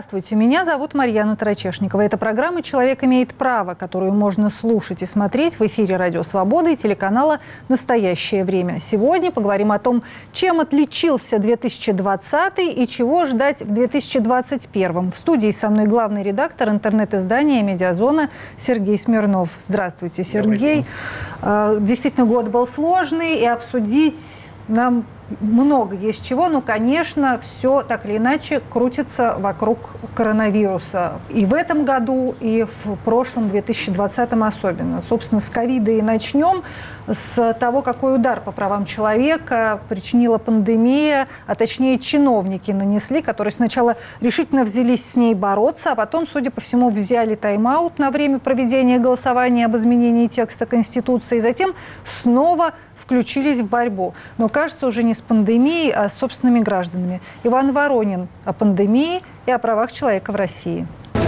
Здравствуйте, меня зовут Марьяна Тарачешникова. Это программа «Человек имеет право», которую можно слушать и смотреть в эфире «Радио Свобода» и телеканала «Настоящее время». Сегодня поговорим о том, чем отличился 2020 и чего ждать в 2021. В студии со мной главный редактор интернет-издания «Медиазона» Сергей Смирнов. Здравствуйте, Сергей. Действительно, год был сложный, и обсудить нам много есть чего, но, конечно, все так или иначе крутится вокруг коронавируса. И в этом году, и в прошлом, 2020 особенно. Собственно, с ковида и начнем, с того, какой удар по правам человека причинила пандемия, а точнее чиновники нанесли, которые сначала решительно взялись с ней бороться, а потом, судя по всему, взяли тайм-аут на время проведения голосования об изменении текста Конституции, и затем снова включились в борьбу. Но, кажется, уже не с пандемией, а с собственными гражданами. Иван Воронин о пандемии и о правах человека в России.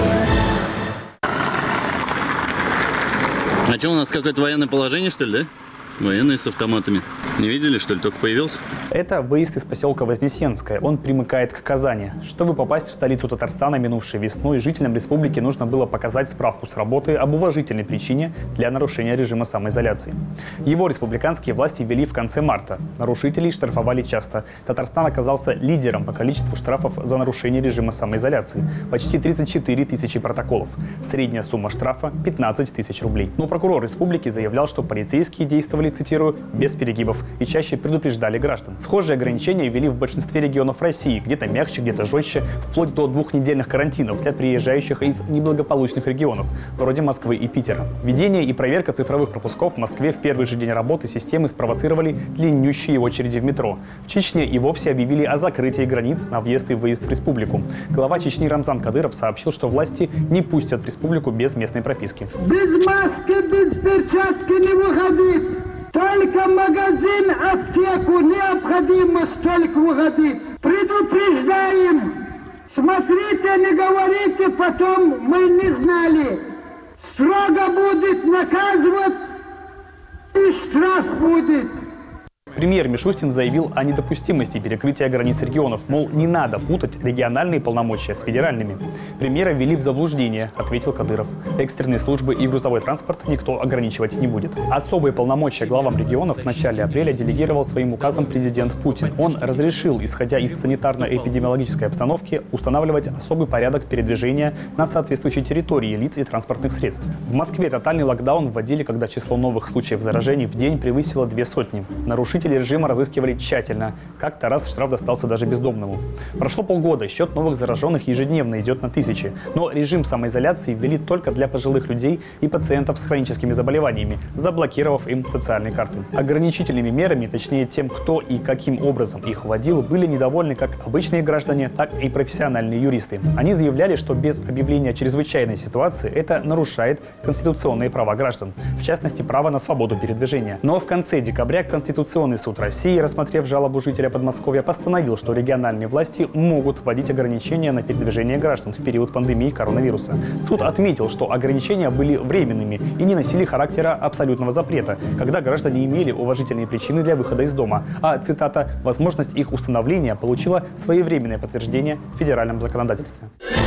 А что, у нас какое-то военное положение, что ли, да? Военные с автоматами. Не видели, что ли, только появился? Это выезд из поселка Вознесенское. Он примыкает к Казани. Чтобы попасть в столицу Татарстана минувшей весной, жителям республики нужно было показать справку с работы об уважительной причине для нарушения режима самоизоляции. Его республиканские власти ввели в конце марта. Нарушителей штрафовали часто. Татарстан оказался лидером по количеству штрафов за нарушение режима самоизоляции. Почти 34 тысячи протоколов. Средняя сумма штрафа – 15 тысяч рублей. Но прокурор республики заявлял, что полицейские действовали, цитирую, без перегибов и чаще предупреждали граждан. Схожие ограничения ввели в большинстве регионов России, где-то мягче, где-то жестче, вплоть до двухнедельных карантинов для приезжающих из неблагополучных регионов, вроде Москвы и Питера. Введение и проверка цифровых пропусков в Москве в первый же день работы системы спровоцировали длиннющие очереди в метро. В Чечне и вовсе объявили о закрытии границ на въезд и выезд в республику. Глава Чечни Рамзан Кадыров сообщил, что власти не пустят в республику без местной прописки. Без маски, без перчатки не выходит. Только магазин, аптеку необходимость только выходить. Предупреждаем. Смотрите, не говорите, потом мы не знали. Строго будет наказывать и штраф будет. Премьер Мишустин заявил о недопустимости перекрытия границ регионов, мол, не надо путать региональные полномочия с федеральными. Премьера ввели в заблуждение, ответил Кадыров. Экстренные службы и грузовой транспорт никто ограничивать не будет. Особые полномочия главам регионов в начале апреля делегировал своим указом президент Путин. Он разрешил, исходя из санитарно-эпидемиологической обстановки, устанавливать особый порядок передвижения на соответствующей территории лиц и транспортных средств. В Москве тотальный локдаун вводили, когда число новых случаев заражений в день превысило 200. Нарушители режима разыскивали тщательно. Как-то раз штраф достался даже бездомному. Прошло полгода, счет новых зараженных ежедневно идет на тысячи. Но режим самоизоляции ввели только для пожилых людей и пациентов с хроническими заболеваниями, заблокировав им социальные карты. Ограничительными мерами, точнее тем, кто и каким образом их вводил, были недовольны как обычные граждане, так и профессиональные юристы. Они заявляли, что без объявления чрезвычайной ситуации это нарушает конституционные права граждан, в частности право на свободу передвижения. Но в конце декабря Конституционный суд России, рассмотрев жалобу жителя Подмосковья, постановил, что региональные власти могут вводить ограничения на передвижение граждан в период пандемии коронавируса. Суд отметил, что ограничения были временными и не носили характера абсолютного запрета, когда граждане имели уважительные причины для выхода из дома, а, цитата, «возможность их установления получила своевременное подтверждение в федеральном законодательстве».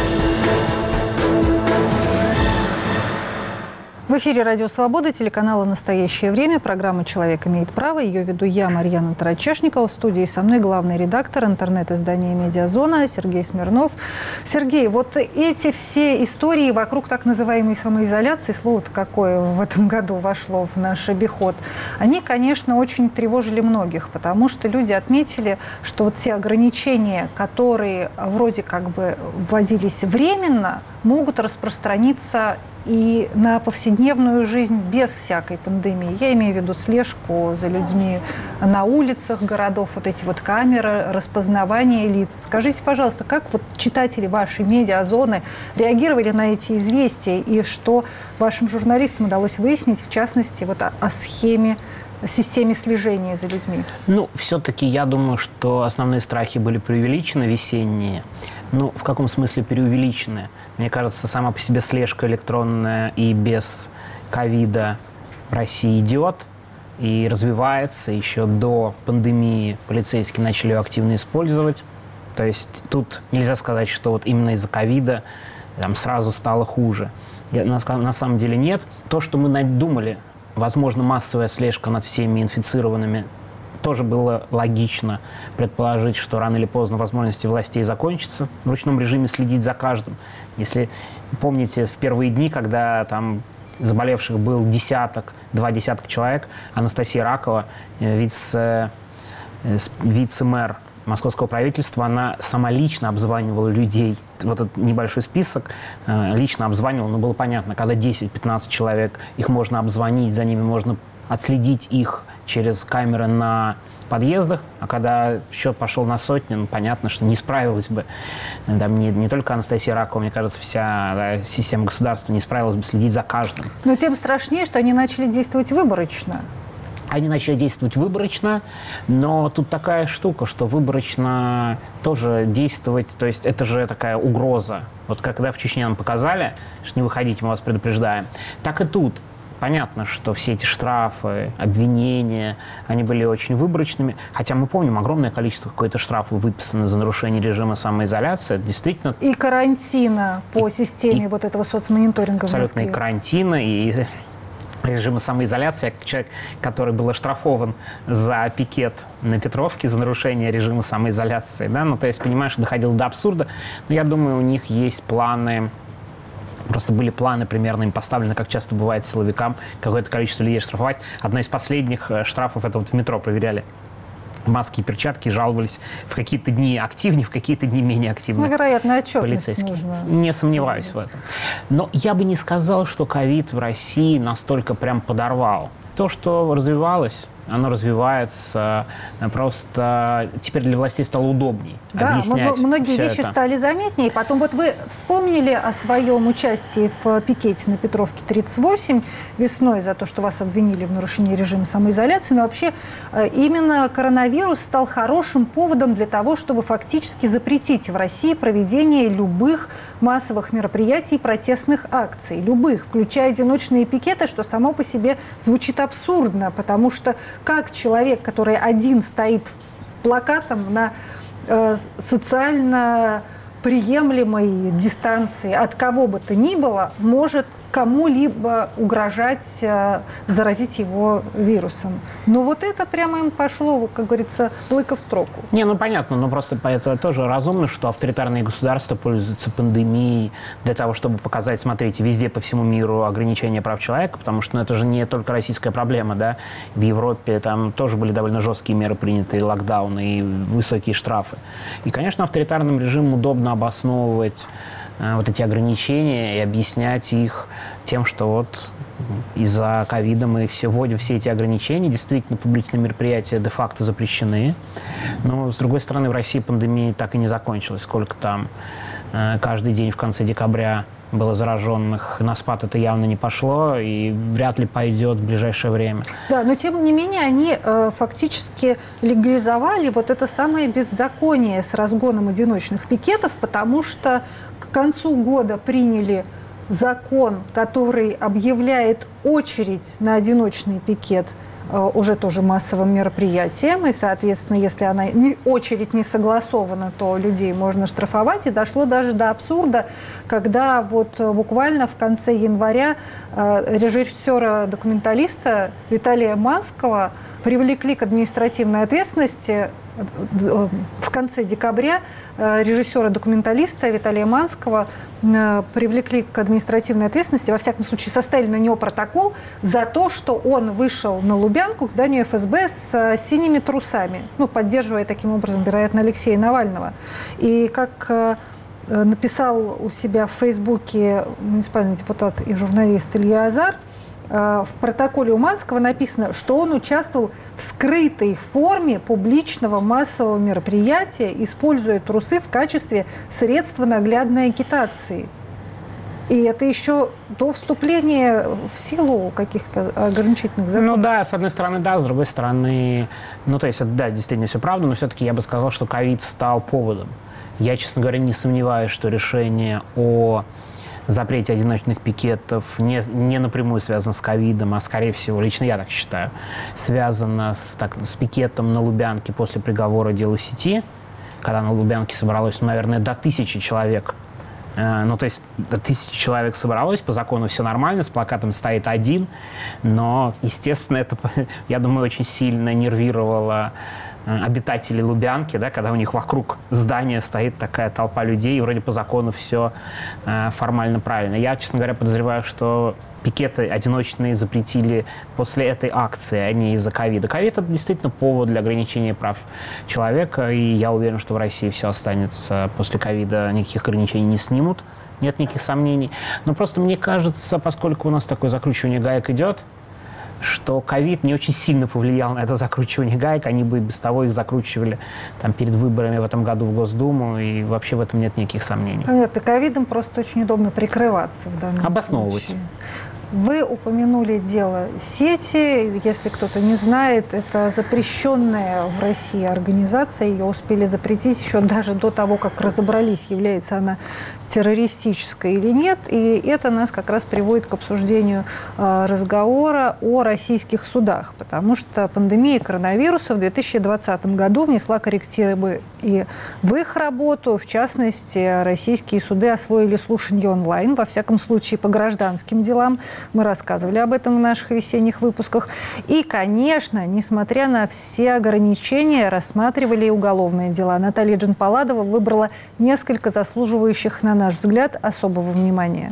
В эфире «Радио Свобода», телеканала «Настоящее время», программа «Человек имеет право». Ее веду я, Марьяна Тарачешникова. В студии со мной главный редактор интернет-издания «Медиазона» Сергей Смирнов. Сергей, вот эти все истории вокруг так называемой самоизоляции, слово-то какое в этом году вошло в наш обиход, они, конечно, очень тревожили многих, потому что люди отметили, что вот те ограничения, которые вроде как бы вводились временно, могут распространиться и на повседневную жизнь без всякой пандемии. Я имею в виду слежку за людьми на улицах городов, вот эти вот камеры, распознавание лиц. Скажите, пожалуйста, как вот читатели вашей медиазоны реагировали на эти известия и что вашим журналистам удалось выяснить, в частности, вот о схеме, системе слежения за людьми? Ну, все-таки я думаю, что основные страхи были преувеличены, весенние. Ну, в каком смысле преувеличены? Мне кажется, сама по себе слежка электронная и без ковида в России идет и развивается. Еще до пандемии полицейские начали ее активно использовать. То есть тут нельзя сказать, что вот именно из-за ковида там сразу стало хуже. На самом деле нет. То, что мы думали, возможно, массовая слежка над всеми инфицированными, тоже было логично предположить, что рано или поздно возможности властей закончатся. В ручном режиме следить за каждым. Если помните, в первые дни, когда там заболевших был два десятка человек, Анастасия Ракова, вице-мэр московского правительства, она сама лично обзванивала людей. Вот этот небольшой список лично обзванивала, но было понятно, когда 10-15 человек, их можно обзвонить, за ними можно отследить их через камеры на подъездах, а когда счет пошел на сотни, ну, понятно, что не справилась бы там, не только Анастасия Ракова, мне кажется, вся система государства не справилась бы следить за каждым. Но тем страшнее, что они начали действовать выборочно. Они начали действовать выборочно, но тут такая штука, что выборочно тоже действовать, то есть это же такая угроза. Вот когда в Чечне нам показали, что не выходите, мы вас предупреждаем, так и тут. Понятно, что все эти штрафы, обвинения, они были очень выборочными. Хотя мы помним, огромное количество какой-то штрафов выписано за нарушение режима самоизоляции. Это действительно... И карантина по системе вот этого соцмониторинга в Москве. Абсолютно и карантина, и режима самоизоляции. Я как человек, который был оштрафован за пикет на Петровке, за нарушение режима самоизоляции. Да? Ну, то есть, понимаешь, доходило до абсурда. Но я думаю, у них есть планы... Просто были планы примерно им поставлены, как часто бывает силовикам, какое-то количество людей штрафовать. Одно из последних штрафов, это вот в метро проверяли маски и перчатки, жаловались в какие-то дни активнее, в какие-то дни менее активные. Ну, вероятно, отчетность полицейские. Нужно. Не сомневаюсь в этом. Но я бы не сказал, что ковид в России настолько прям подорвал. То, что развивалось, оно развивается, просто теперь для властей стало удобней объяснять многие вещи это. стали заметнее. Потом вот вы вспомнили о своем участии в пикете на Петровке 38 весной за то, что вас обвинили в нарушении режима самоизоляции. Но вообще именно коронавирус стал хорошим поводом для того, чтобы фактически запретить в России проведение любых массовых мероприятий и протестных акций. Любых, включая одиночные пикеты, что само по себе звучит абсурдно, потому что как человек, который один стоит с плакатом на социально приемлемой дистанции от кого бы то ни было, может кому-либо угрожать, заразить его вирусом. Но вот это прямо им пошло, как говорится, лыко в строку. Не, ну понятно, но просто это тоже разумно, что авторитарные государства пользуются пандемией для того, чтобы показать, смотрите, везде по всему миру ограничения прав человека, потому что это же не только российская проблема, да, в Европе там тоже были довольно жесткие меры приняты, и локдауны, и высокие штрафы. И, конечно, авторитарным режимам удобно обосновывать вот эти ограничения и объяснять их тем, что вот из-за ковида мы вводим все эти ограничения. Действительно, публичные мероприятия де-факто запрещены. Но, с другой стороны, в России пандемия так и не закончилась. Сколько там каждый день в конце декабря было зараженных, на спад это явно не пошло и вряд ли пойдет в ближайшее время. Да, но тем не менее они фактически легализовали вот это самое беззаконие с разгоном одиночных пикетов, потому что к концу года приняли закон, который объявляет очередь на одиночный пикет уже тоже массовым мероприятием, и, соответственно, если очередь не согласована, то людей можно штрафовать, и дошло даже до абсурда, когда вот буквально в конце января режиссера-документалиста Виталия Манского привлекли к административной ответственности. В конце декабря режиссера-документалиста Виталия Манского привлекли к административной ответственности, во всяком случае составили на него протокол за то, что он вышел на Лубянку к зданию ФСБ с синими трусами, поддерживая таким образом, вероятно, Алексея Навального. И как написал у себя в Фейсбуке муниципальный депутат и журналист Илья Азар, в протоколе у Манского написано, что он участвовал в скрытой форме публичного массового мероприятия, используя трусы в качестве средства наглядной агитации. И это еще до вступления в силу каких-то ограничительных законов. Ну да, с одной стороны, да, с другой стороны, то есть, да, действительно все правда, но все-таки я бы сказал, что ковид стал поводом. Я, честно говоря, не сомневаюсь, что решение о запрете одиночных пикетов не напрямую связано с ковидом, а, скорее всего, лично я так считаю, связано с пикетом на Лубянке после приговора делу сети, когда на Лубянке собралось, наверное, до 1000 человек. Ну, то есть до 1000 человек собралось, по закону все нормально, с плакатом стоит один, но, естественно, это, я думаю, очень сильно нервировало обитателей Лубянки, да, когда у них вокруг здания стоит такая толпа людей, и вроде по закону все формально правильно. Я, честно говоря, подозреваю, что пикеты одиночные запретили после этой акции, а не из-за ковида. Ковид – это действительно повод для ограничения прав человека, и я уверен, что в России все останется после ковида, никаких ограничений не снимут, нет никаких сомнений. Но просто мне кажется, поскольку у нас такое закручивание гаек идет, что ковид не очень сильно повлиял на это закручивание гаек. Они бы и без того их закручивали там, перед выборами в этом году в Госдуму, и вообще в этом нет никаких сомнений. Понятно, ковидом просто очень удобно прикрываться в данном Обосновывать. случае. Вы упомянули дело сети. Если кто-то не знает, это запрещенная в России организация. Ее успели запретить еще даже до того, как разобрались, является она террористической или нет. И это нас как раз приводит к обсуждению разговора о российских судах. Потому что пандемия коронавируса в 2020 году внесла коррективы и в их работу. В частности, российские суды освоили слушания онлайн, во всяком случае, по гражданским делам. Мы рассказывали об этом в наших весенних выпусках. И, конечно, несмотря на все ограничения, рассматривали и уголовные дела. Наталья Джанпаладова выбрала несколько заслуживающих, на наш взгляд, особого внимания.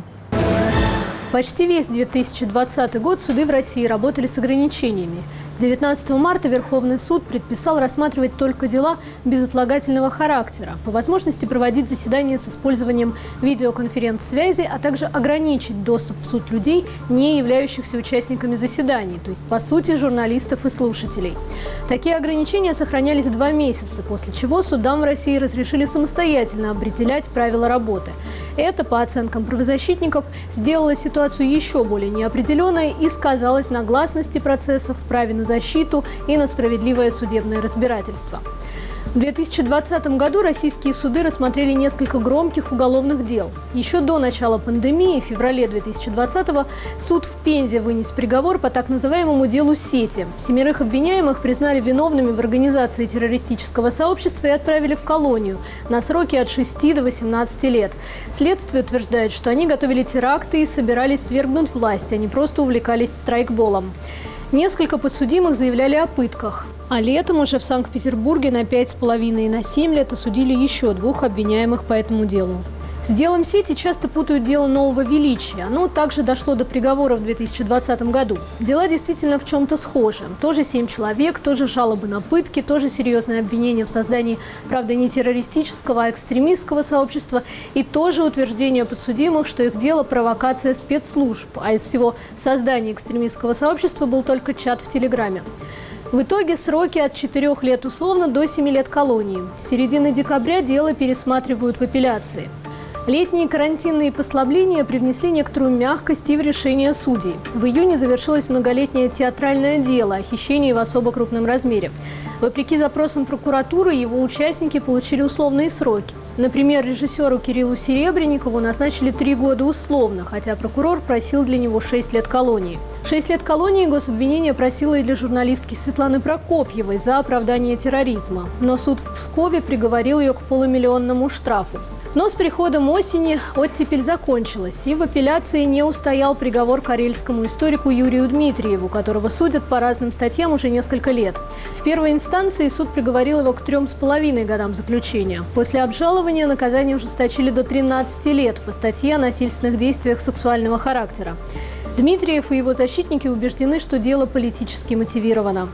Почти весь 2020 год суды в России работали с ограничениями. С 19 марта Верховный суд предписал рассматривать только дела безотлагательного характера, по возможности проводить заседания с использованием видеоконференц-связи, а также ограничить доступ в суд людей, не являющихся участниками заседаний, то есть, по сути, журналистов и слушателей. Такие ограничения сохранялись 2 месяца, после чего судам в России разрешили самостоятельно определять правила работы. Это, по оценкам правозащитников, сделало ситуацию еще более неопределенной и сказалось на гласности процессов, праве на защиту и на справедливое судебное разбирательство. В 2020 году российские суды рассмотрели несколько громких уголовных дел. Еще до начала пандемии, в феврале 2020-го, суд в Пензе вынес приговор по так называемому делу сети. 7 обвиняемых признали виновными в организации террористического сообщества и отправили в колонию на сроки от 6 до 18 лет. Следствие утверждает, что они готовили теракты и собирались свергнуть власть, а не просто увлекались страйкболом. Несколько подсудимых заявляли о пытках. А летом уже в Санкт-Петербурге на 5,5 и на 7 лет осудили еще 2 обвиняемых по этому делу. С делом сети часто путают дело нового величия. Оно также дошло до приговора в 2020 году. Дела действительно в чем-то схожи. Тоже 7 человек, тоже жалобы на пытки, тоже серьезные обвинения в создании, правда, не террористического, а экстремистского сообщества. И тоже утверждение подсудимых, что их дело – провокация спецслужб. А из всего создания экстремистского сообщества был только чат в Телеграме. В итоге сроки от 4 лет условно до 7 лет колонии. С середины декабря дело пересматривают в апелляции. Летние карантинные послабления привнесли некоторую мягкость и в решение судей. В июне завершилось многолетнее театральное дело о хищении в особо крупном размере. Вопреки запросам прокуратуры, его участники получили условные сроки. Например, режиссеру Кириллу Серебренникову назначили 3 года условно, хотя прокурор просил для него 6 лет колонии. 6 лет колонии гособвинение просило и для журналистки Светланы Прокопьевой за оправдание терроризма. Но суд в Пскове приговорил ее к полумиллионному штрафу. Но с приходом осени оттепель закончилась, и в апелляции не устоял приговор карельскому историку Юрию Дмитриеву, которого судят по разным статьям уже несколько лет. В первой инстанции суд приговорил его к 3,5 годам заключения. После обжалования наказание ужесточили до 13 лет по статье о насильственных действиях сексуального характера. Дмитриев и его защитники убеждены, что дело политически мотивировано.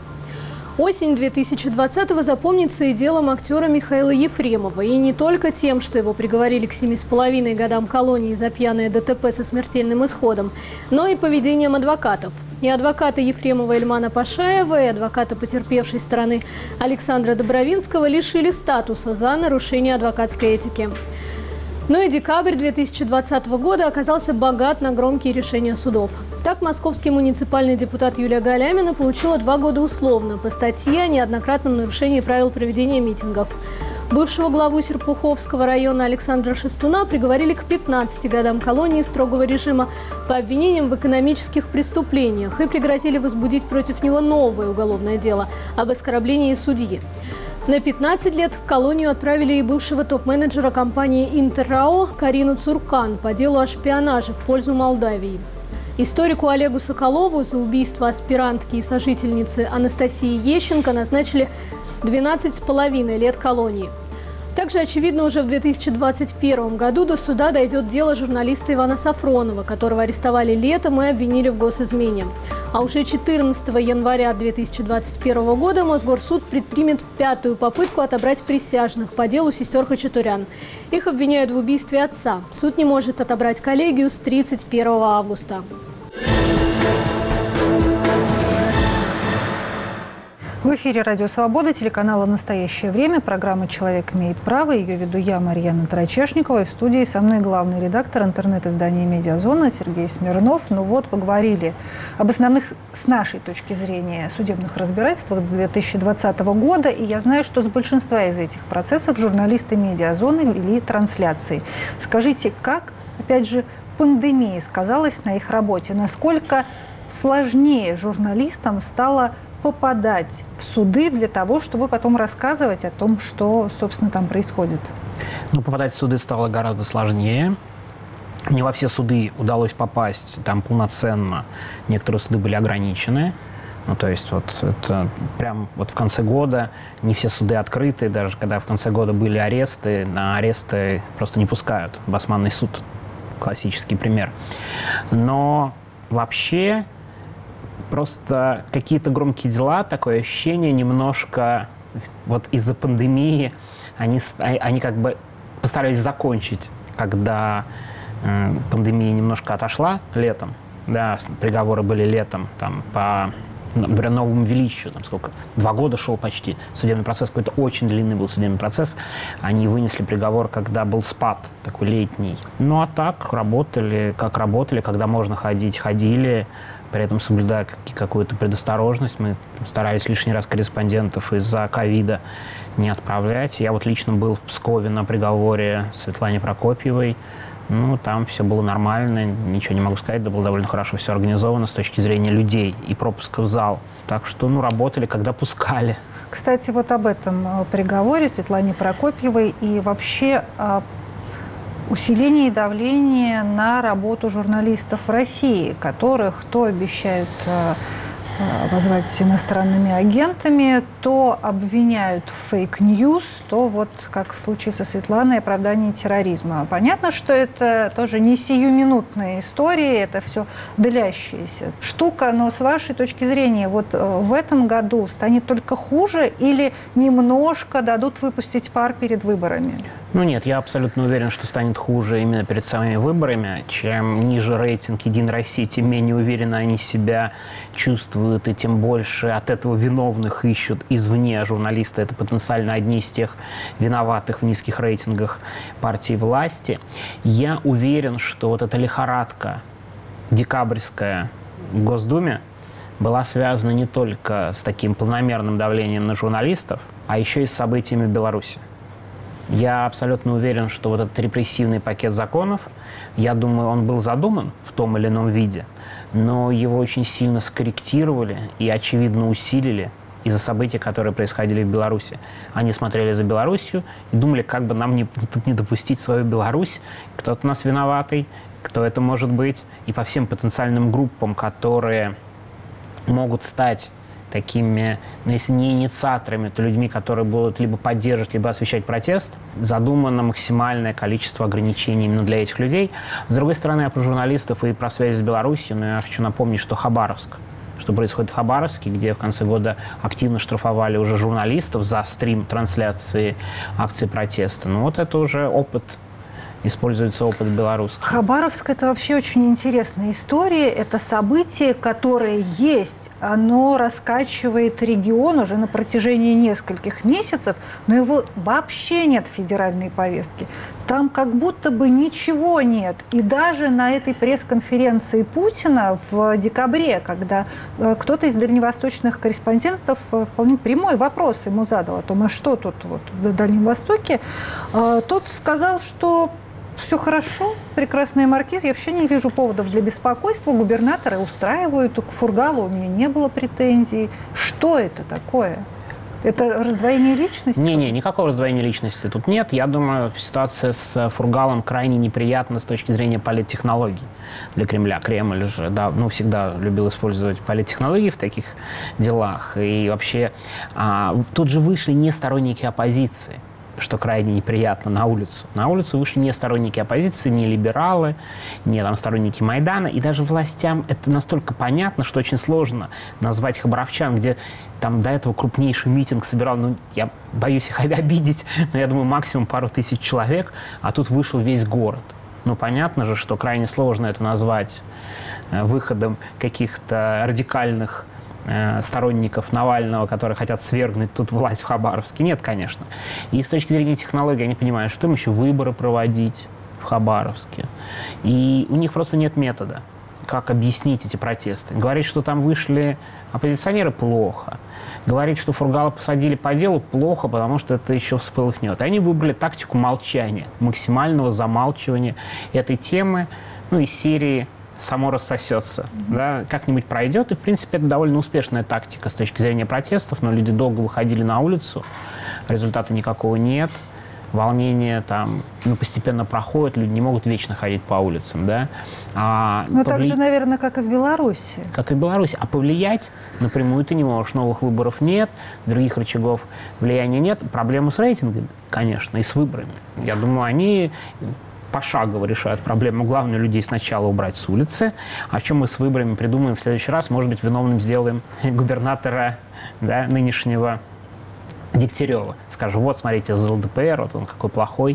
Осень 2020-го запомнится и делом актера Михаила Ефремова. И не только тем, что его приговорили к 7,5 годам колонии за пьяное ДТП со смертельным исходом, но и поведением адвокатов. И адвоката Ефремова Ильмана Пашаева, и адвоката потерпевшей стороны Александра Добровинского лишили статуса за нарушение адвокатской этики. Ну и декабрь 2020 года оказался богат на громкие решения судов. Так, московский муниципальный депутат Юлия Галямина получила 2 года условно по статье о неоднократном нарушении правил проведения митингов. Бывшего главу Серпуховского района Александра Шестуна приговорили к 15 годам колонии строгого режима по обвинениям в экономических преступлениях и пригрозили возбудить против него новое уголовное дело об оскорблении судьи. На 15 лет в колонию отправили и бывшего топ-менеджера компании «Интеррао» Карину Цуркан по делу о шпионаже в пользу Молдавии. Историку Олегу Соколову за убийство аспирантки и сожительницы Анастасии Ещенко назначили 12,5 лет колонии. Также, очевидно, уже в 2021 году до суда дойдет дело журналиста Ивана Сафронова, которого арестовали летом и обвинили в госизмене. А уже 14 января 2021 года Мосгорсуд предпримет 5-ю попытку отобрать присяжных по делу сестер Хачатурян. Их обвиняют в убийстве отца. Суд не может отобрать коллегию с 31 августа. В эфире «Радио Свобода», телеканала «Настоящее время», программа «Человек имеет право». Ее веду я, Марьяна Тарачешникова. И в студии со мной главный редактор интернет-издания «Медиазона» Сергей Смирнов. Ну вот, поговорили об основных, с нашей точки зрения, судебных разбирательствах 2020 года. И я знаю, что с большинства из этих процессов журналисты «Медиазоны» вели трансляции. Скажите, как, опять же, пандемия сказалась на их работе? Насколько сложнее журналистам стало попадать в суды для того, чтобы потом рассказывать о том, что, собственно, там происходит? Ну, попадать в суды стало гораздо сложнее. Не во все суды удалось попасть там полноценно. Некоторые суды были ограничены. Ну, то есть вот это прям вот в конце года не все суды открыты. Даже когда в конце года были аресты, на аресты просто не пускают. Басманный суд. Классический пример. Но вообще просто какие-то громкие дела, такое ощущение немножко вот из-за пандемии они как бы постарались закончить, когда пандемия немножко отошла летом, да, приговоры были летом, там, по, например, Новому Величию, там сколько, 2 года шел почти судебный процесс, какой-то очень длинный был судебный процесс, они вынесли приговор, когда был спад такой летний. Ну а так работали, когда можно ходить, ходили, при этом соблюдая какую-то предосторожность. Мы старались лишний раз корреспондентов из-за ковида не отправлять. Я вот лично был в Пскове на приговоре Светлане Прокопьевой. Ну, там все было нормально, ничего не могу сказать, да было довольно хорошо все организовано с точки зрения людей и пропуска в зал. Так что, ну, работали, когда пускали. Кстати, вот об этом приговоре Светлане Прокопьевой и вообще о усилении давления на работу журналистов в России, которых то обещают назвать иностранными агентами, то обвиняют в фейк-ньюс, то вот, как в случае со Светланой, оправдание терроризма. Понятно, что это тоже не сиюминутные истории, это все длящаяся штука, но с вашей точки зрения, вот в этом году станет только хуже или немножко дадут выпустить пар перед выборами? Ну нет, я абсолютно уверен, что станет хуже именно перед самыми выборами. Чем ниже рейтинг «Единой России», тем менее уверенно они себя чувствуют, и тем больше от этого виновных ищут извне. Журналисты – это потенциально одни из тех виноватых в низких рейтингах партии власти. Я уверен, что вот эта лихорадка декабрьская в Госдуме была связана не только с таким планомерным давлением на журналистов, а еще и с событиями в Беларуси. Я абсолютно уверен, что вот этот репрессивный пакет законов, я думаю, он был задуман в том или ином виде, но его очень сильно скорректировали и, очевидно, усилили из-за событий, которые происходили в Беларуси. Они смотрели за Белоруссию и думали, как бы нам тут не допустить свою Беларусь, кто-то у нас виноватый, кто это может быть, и по всем потенциальным группам, которые могут стать такими, ну, если не инициаторами, то людьми, которые будут либо поддерживать, либо освещать протест, задумано максимальное количество ограничений именно для этих людей. С другой стороны, я про журналистов и про связь с Беларусью, но я хочу напомнить, что что происходит в Хабаровске, где в конце года активно штрафовали уже журналистов за стрим трансляции акций протеста. Ну вот это уже используется опыт белорусский. Хабаровск – это вообще очень интересная история. Это событие, которое есть. Оно раскачивает регион уже на протяжении нескольких месяцев, но его вообще нет в федеральной повестке. Там как будто бы ничего нет. И даже на этой пресс-конференции Путина в декабре, когда кто-то из дальневосточных корреспондентов вполне прямой вопрос ему задал о том, а что тут вот на Дальнем Востоке, тот сказал, что все хорошо, прекрасная маркиз, я вообще не вижу поводов для беспокойства, губернаторы устраивают, к Фургалу у меня не было претензий. Что это такое? Это раздвоение личности? Не, никакого раздвоения личности тут нет. Я думаю, ситуация с Фургалом крайне неприятна с точки зрения политтехнологий для Кремля. Кремль же всегда любил использовать политтехнологии в таких делах. И вообще тут же вышли не сторонники оппозиции, что крайне неприятно, на улицу. На улицу вышли не сторонники оппозиции, не либералы, не сторонники Майдана. И даже властям это настолько понятно, что очень сложно назвать хабаровчан, где там до этого крупнейший митинг собирал, я боюсь их обидеть, но я думаю, максимум пару тысяч человек, а тут вышел весь город. Понятно же, что крайне сложно это назвать выходом каких-то радикальных сторонников Навального, которые хотят свергнуть тут власть в Хабаровске. Нет, конечно. И с точки зрения технологий они понимают, что им еще выборы проводить в Хабаровске. И у них просто нет метода, как объяснить эти протесты. Говорить, что там вышли оппозиционеры, плохо. Говорить, что Фургала посадили по делу, плохо, потому что это еще вспыхнет. И они выбрали тактику молчания, максимального замалчивания этой темы, из серии само рассосется, как-нибудь пройдет. И, в принципе, это довольно успешная тактика с точки зрения протестов, но люди долго выходили на улицу, результата никакого нет, волнение там постепенно проходит, люди не могут вечно ходить по улицам, так же, наверное, как и в Беларуси. Как и в Беларуси. А повлиять напрямую ты не можешь. Новых выборов нет, других рычагов влияния нет. Проблемы с рейтингами, конечно, и с выборами. Я думаю, они пошагово решают проблему. Главное, людей сначала убрать с улицы. О чем мы с выборами придумаем в следующий раз? Может быть, виновным сделаем губернатора нынешнего Дегтярева. Скажем, вот, смотрите, за ЛДПР, вот он какой плохой.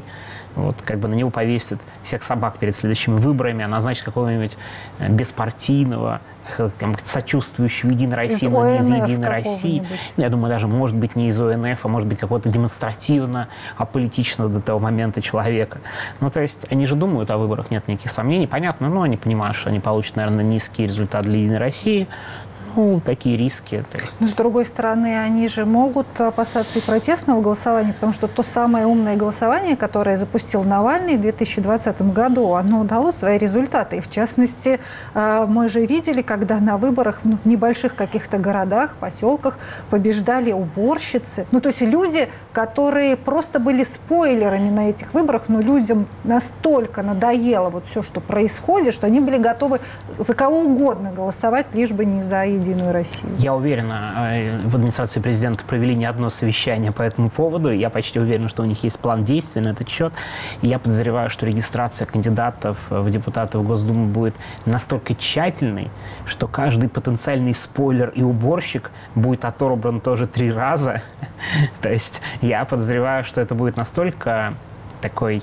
На него повесят всех собак перед следующими выборами, а назначат какого-нибудь беспартийного, сочувствующего Единой России, но не из Единой России. Я думаю, даже, может быть, не из ОНФ, а может быть, какого-то демонстративно аполитичного до того момента человека. То есть, они же думают о выборах, нет никаких сомнений. Понятно, но они понимают, что они получат, наверное, низкий результат для Единой России. Такие риски. С другой стороны, они же могут опасаться и протестного голосования, потому что то самое умное голосование, которое запустил Навальный в 2020 году, оно дало свои результаты. И, в частности, мы же видели, когда на выборах в небольших каких-то городах, поселках побеждали уборщицы. То есть люди, которые просто были спойлерами на этих выборах, но людям настолько надоело все, что происходит, что они были готовы за кого угодно голосовать, лишь бы не за Единую Россию. Я уверен, в администрации президента провели не одно совещание по этому поводу. Я почти уверен, что у них есть план действий на этот счет. И я подозреваю, что регистрация кандидатов в депутаты в Госдуму будет настолько тщательной, что каждый потенциальный спойлер и уборщик будет отобран тоже 3 раза. То есть я подозреваю, что это будет настолько такой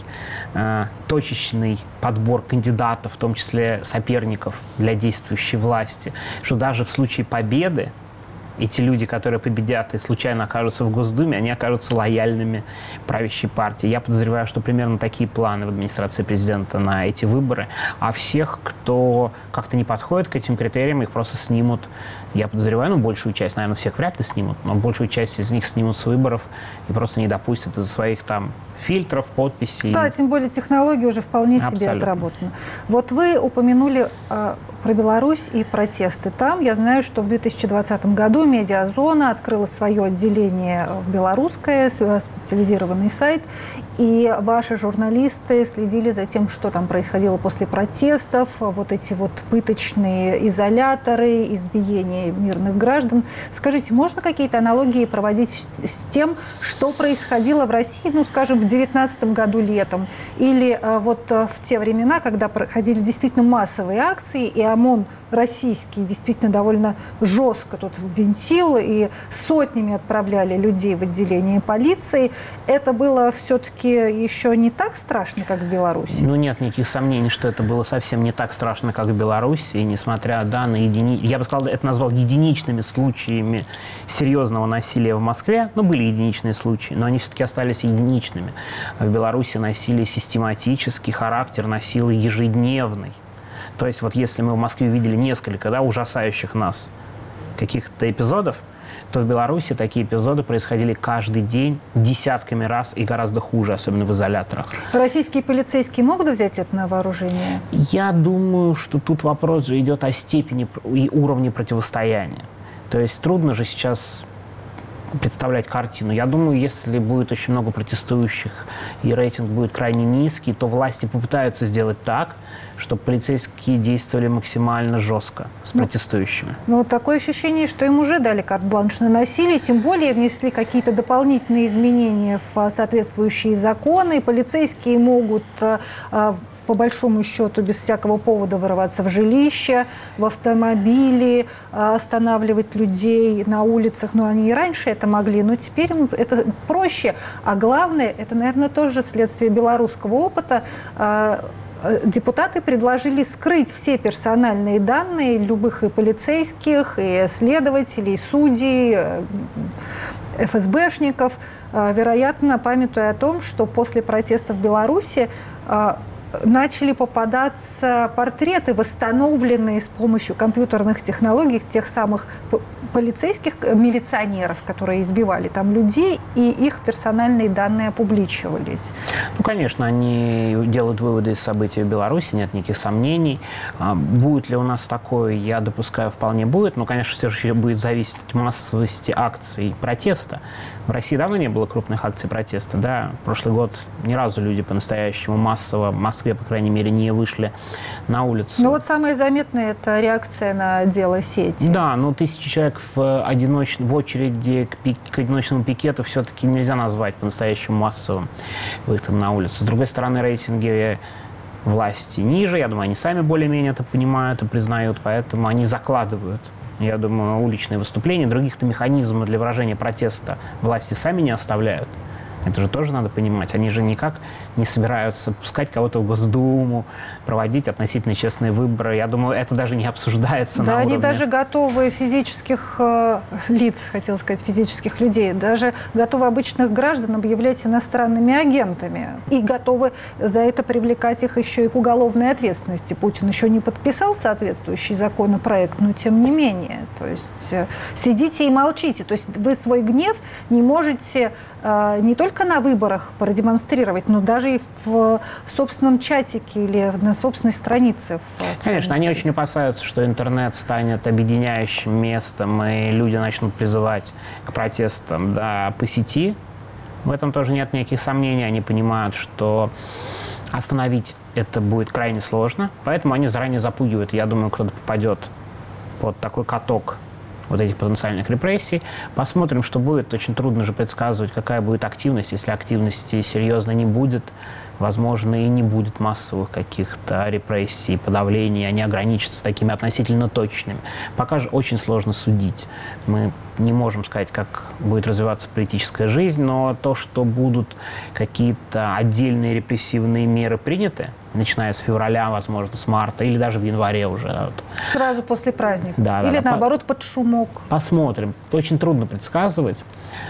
точечный подбор кандидатов, в том числе соперников для действующей власти, что даже в случае победы эти люди, которые победят и случайно окажутся в Госдуме, они окажутся лояльными правящей партии. Я подозреваю, что примерно такие планы в администрации президента на эти выборы. А всех, кто как-то не подходит к этим критериям, их просто снимут. Я подозреваю, большую часть, наверное, всех вряд ли снимут, но большую часть из них снимут с выборов и просто не допустят из-за своих фильтров, подписей. Да, тем более технология уже вполне себе отработана. Вы упомянули про Беларусь и протесты там. Я знаю, что в 2020 году Медиазона открыла свое отделение в белорусское, специализированный сайт, и ваши журналисты следили за тем, что там происходило после протестов, эти пыточные изоляторы, избиение мирных граждан. Скажите, можно какие-то аналогии проводить с тем, что происходило в России, скажем, в 2019 году летом, или в те времена, когда проходили действительно массовые акции, и ОМОН российский действительно довольно жестко тут винтил, и сотнями отправляли людей в отделение полиции. Это было все-таки еще не так страшно, как в Беларуси? Нет никаких сомнений, что это было совсем не так страшно, как в Беларуси, и несмотря на я бы сказал, это назвал единичными случаями серьезного насилия в Москве. Были единичные случаи, но они все-таки остались единичными. В Беларуси насилие систематический, характер носило ежедневный. То есть если мы в Москве видели несколько ужасающих нас каких-то эпизодов, то в Беларуси такие эпизоды происходили каждый день, десятками раз и гораздо хуже, особенно в изоляторах. Российские полицейские могут взять это на вооружение? Я думаю, что тут вопрос же идет о степени и уровне противостояния. То есть трудно же сейчас представлять картину. Я думаю, если будет очень много протестующих и рейтинг будет крайне низкий, то власти попытаются сделать так, чтобы полицейские действовали максимально жестко с протестующими. Ну, такое ощущение, что им уже дали карт-бланш на насилие, тем более внесли какие-то дополнительные изменения в соответствующие законы, и полицейские могут по большому счету, без всякого повода вырываться в жилище, в автомобили, останавливать людей на улицах. Ну, они и раньше это могли, но теперь это проще. А главное, это, наверное, тоже следствие белорусского опыта. Депутаты предложили скрыть все персональные данные любых и полицейских, и следователей, и судей, ФСБшников, вероятно, памятуя о том, что после протестов в Беларуси начали попадаться портреты, восстановленные с помощью компьютерных технологий тех самых полицейских милиционеров, которые избивали там людей, и их персональные данные опубличивались. Ну, конечно, они делают выводы из событий в Беларуси, нет никаких сомнений. Будет ли у нас такое, я допускаю, вполне будет, но, конечно, все же будет зависеть от массовости акций протеста. В России давно не было крупных акций протеста, да, прошлый год ни разу люди по-настоящему массово, в Москве, по крайней мере, не вышли на улицу. Ну вот самое заметное – это реакция на дело сети. Да, ну 1000 человек в очереди к одиночному пикету все-таки нельзя назвать по-настоящему массовым выходом на улицу. С другой стороны, рейтинги власти ниже, я думаю, они сами более-менее это понимают и признают, поэтому они закладывают, я думаю, уличные выступления. Других-то механизмов для выражения протеста власти сами не оставляют. Это же тоже надо понимать. Они же никак не собираются пускать кого-то в Госдуму, проводить относительно честные выборы. Я думаю, это даже не обсуждается на уровне... Да, они даже готовы физических лиц, хотела сказать, физических людей, даже готовы обычных граждан объявлять иностранными агентами. И готовы за это привлекать их еще и к уголовной ответственности. Путин еще не подписал соответствующий законопроект, но тем не менее. То есть сидите и молчите. То есть вы свой гнев не можете не только на выборах продемонстрировать, но даже и в собственном чатике или на собственной странице. Конечно, они очень опасаются, что интернет станет объединяющим местом, и люди начнут призывать к протестам, да, по сети. В этом тоже нет никаких сомнений. Они понимают, что остановить это будет крайне сложно, поэтому они заранее запугивают. Я думаю, кто-то попадет под такой каток вот этих потенциальных репрессий. Посмотрим, что будет. Очень трудно же предсказывать, какая будет активность. Если активности серьезно не будет, возможно, и не будет массовых каких-то репрессий, подавлений. Они ограничатся такими относительно точными. Пока же очень сложно судить. Мы не можем сказать, как будет развиваться политическая жизнь, но то, что будут какие-то отдельные репрессивные меры приняты, начиная с февраля, возможно, с марта, или даже в январе уже. Вот. Сразу после праздника. Да, или наоборот под шумок. Посмотрим. Очень трудно предсказывать,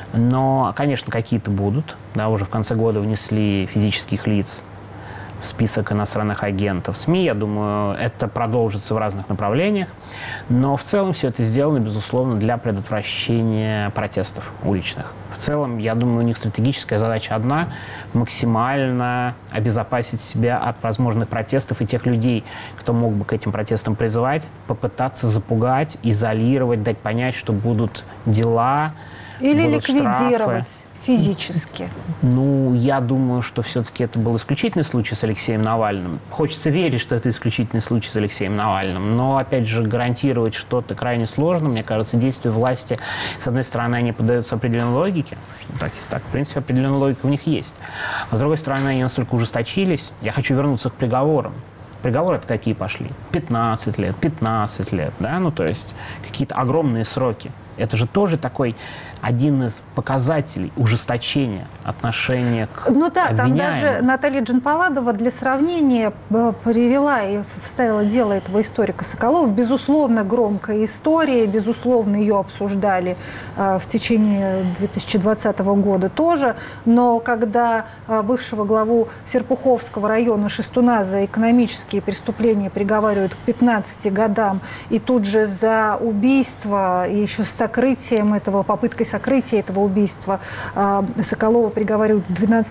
но, конечно, какие-то будут. Да, уже в конце года внесли физических лиц в список иностранных агентов СМИ. Я думаю, это продолжится в разных направлениях. Но в целом все это сделано, безусловно, для предотвращения протестов уличных. В целом, я думаю, у них стратегическая задача одна – максимально обезопасить себя от возможных протестов и тех людей, кто мог бы к этим протестам призывать, попытаться запугать, изолировать, дать понять, что будут дела, или будут ликвидировать. штрафы. Физически. Ну, я думаю, что все-таки это был исключительный случай с Алексеем Навальным. Хочется верить, что это исключительный случай с Алексеем Навальным. Но, опять же, гарантировать что-то крайне сложно. Мне кажется, действия власти, с одной стороны, они поддаются определенной логике. Так, если так, в принципе, определенная логика у них есть. А с другой стороны, они настолько ужесточились. Я хочу вернуться к приговорам. Приговоры-то какие пошли? 15 лет, 15 лет, да? Ну, то есть какие-то огромные сроки. Это же тоже такой один из показателей ужесточения отношения к Ну да, обвиняемым. там даже Наталья Джанпаладова для сравнения привела и вставила дело этого историка Соколова. Безусловно, громкая история, безусловно, ее обсуждали в течение 2020 года тоже. Но когда бывшего главу Серпуховского района Шестуна за экономические преступления приговаривают к 15 годам, и тут же за убийство, и еще с сокрытием этого, попыткой сокрытия этого убийства Соколова приговаривают к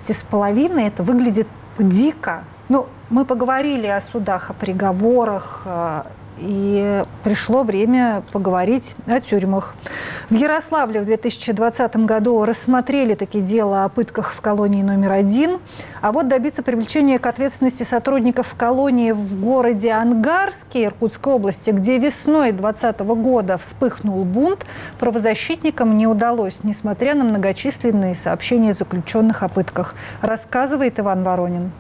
12,5, это выглядит дико. Ну, мы поговорили о судах, о приговорах, и пришло время поговорить о тюрьмах. В Ярославле в 2020 году рассмотрели такие дела о пытках в колонии номер 1. А вот добиться привлечения к ответственности сотрудников колонии в городе Ангарске Иркутской области, где весной 2020 года вспыхнул бунт, правозащитникам не удалось, несмотря на многочисленные сообщения заключенных о пытках. Рассказывает Иван Воронин.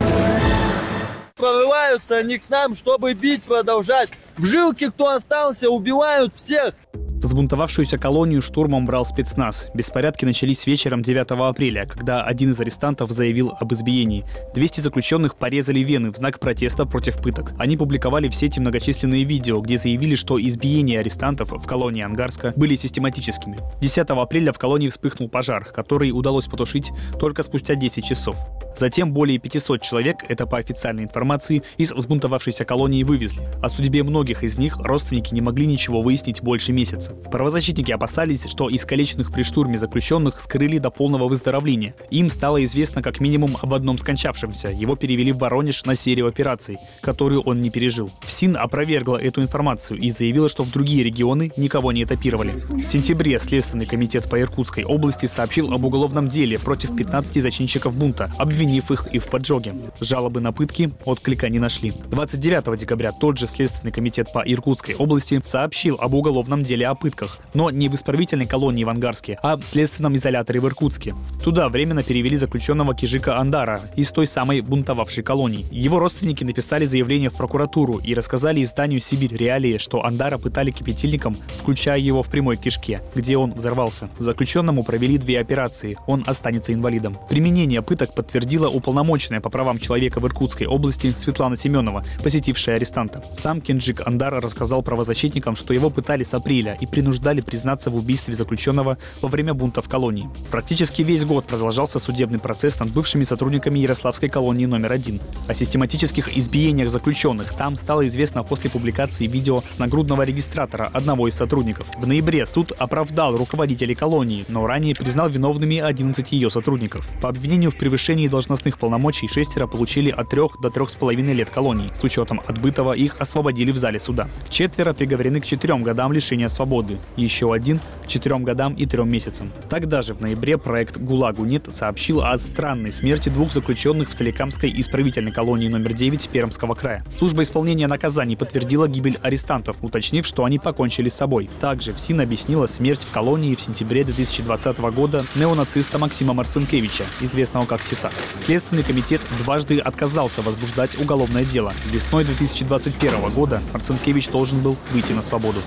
Прорываются они к нам, чтобы бить, продолжать. В жилке кто остался, убивают всех. Взбунтовавшуюся колонию штурмом брал спецназ. Беспорядки начались вечером 9 апреля, когда один из арестантов заявил об избиении. 200 заключенных порезали вены в знак протеста против пыток. Они публиковали в сети многочисленные видео, где заявили, что избиения арестантов в колонии Ангарска были систематическими. 10 апреля в колонии вспыхнул пожар, который удалось потушить только спустя 10 часов. Затем более 500 человек, это по официальной информации, из взбунтовавшейся колонии вывезли. О судьбе многих из них родственники не могли ничего выяснить больше месяца. Правозащитники опасались, что искалеченных при штурме заключенных скрыли до полного выздоровления. Им стало известно как минимум об одном скончавшемся. Его перевели в Воронеж на серию операций, которую он не пережил. ФСИН опровергла эту информацию и заявила, что в другие регионы никого не этапировали. В сентябре Следственный комитет по Иркутской области сообщил об уголовном деле против 15 зачинщиков бунта, обвинив их и в поджоге. Жалобы на пытки отклика не нашли. 29 декабря тот же Следственный комитет по Иркутской области сообщил об уголовном деле о пытках, но не в исправительной колонии в Ангарске, а в следственном изоляторе в Иркутске. Туда временно перевели заключенного Кижика Андара из той самой бунтовавшей колонии. Его родственники написали заявление в прокуратуру и рассказали изданию «Сибирь Реалии», что Андара пытали кипятильником, включая его в прямой кишке, где он взорвался. Заключенному провели 2 операции, он останется инвалидом. Применение пыток подтвердила уполномоченная по правам человека в Иркутской области Светлана Семенова, посетившая арестанта. Сам Кенджик Андар рассказал правозащитникам, что его пытали с апреля и принуждали признаться в убийстве заключенного во время бунта в колонии. Практически весь год продолжался судебный процесс над бывшими сотрудниками Ярославской колонии номер 1. О систематических избиениях заключенных там стало известно после публикации видео с нагрудного регистратора одного из сотрудников. В ноябре суд оправдал руководителей колонии, но ранее признал виновными 11 ее сотрудников. По обвинению в превышении должностных полномочий 6 получили от 3 до 3,5 лет колонии. С учетом отбытого их освободили в зале суда. 4 приговорены к 4 годам лишения свободы. Еще один к 4 годам и 3 месяцам. Тогда же в ноябре проект «ГУЛАГу нет» сообщил о странной смерти 2 заключенных в Соликамской исправительной колонии номер 9 Пермского края. Служба исполнения наказаний подтвердила гибель арестантов, уточнив, что они покончили с собой. Также ФСИН объяснила смерть в колонии в сентябре 2020 года неонациста Максима Марцинкевича, известного как Тесак. Следственный комитет дважды отказался возбуждать уголовное дело. Весной 2021 года Марцинкевич должен был выйти на свободу.